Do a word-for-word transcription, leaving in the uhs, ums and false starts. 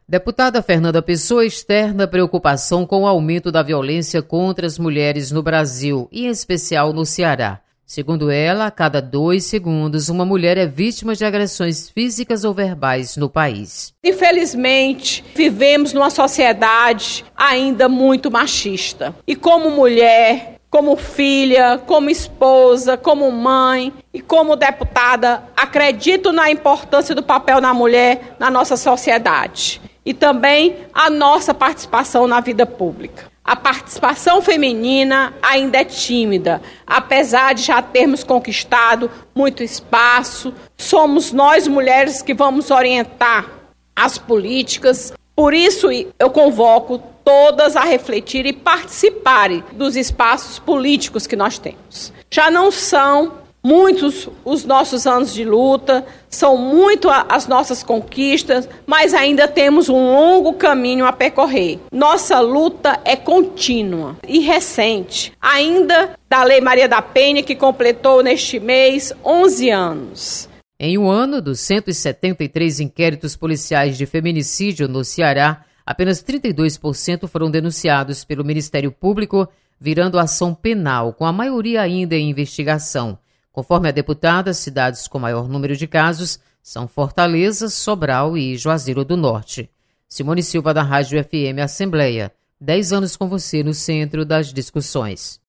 Deputada Fernanda Pessoa externa preocupação com o aumento da violência contra as mulheres no Brasil, e em especial no Ceará. Segundo ela, a cada dois segundos, uma mulher é vítima de agressões físicas ou verbais no país. Infelizmente, vivemos numa sociedade ainda muito machista. E como mulher, como filha, como esposa, como mãe e como deputada, acredito na importância do papel da mulher na nossa sociedade e também a nossa participação na vida pública. A participação feminina ainda é tímida, apesar de já termos conquistado muito espaço. Somos nós, mulheres, que vamos orientar as políticas. Por isso, eu convoco todas a refletir e participarem dos espaços políticos que nós temos. Já não são muitos os nossos anos de luta, são muito as nossas conquistas, mas ainda temos um longo caminho a percorrer. Nossa luta é contínua e recente, ainda da Lei Maria da Penha, que completou neste mês onze anos. Em um ano dos cento e setenta e três inquéritos policiais de feminicídio no Ceará, apenas trinta e dois por cento foram denunciados pelo Ministério Público, virando ação penal, com a maioria ainda em investigação. Conforme a deputada, cidades com maior número de casos são Fortaleza, Sobral e Juazeiro do Norte. Simone Silva, da Rádio F M Assembleia. Dez anos com você no centro das discussões.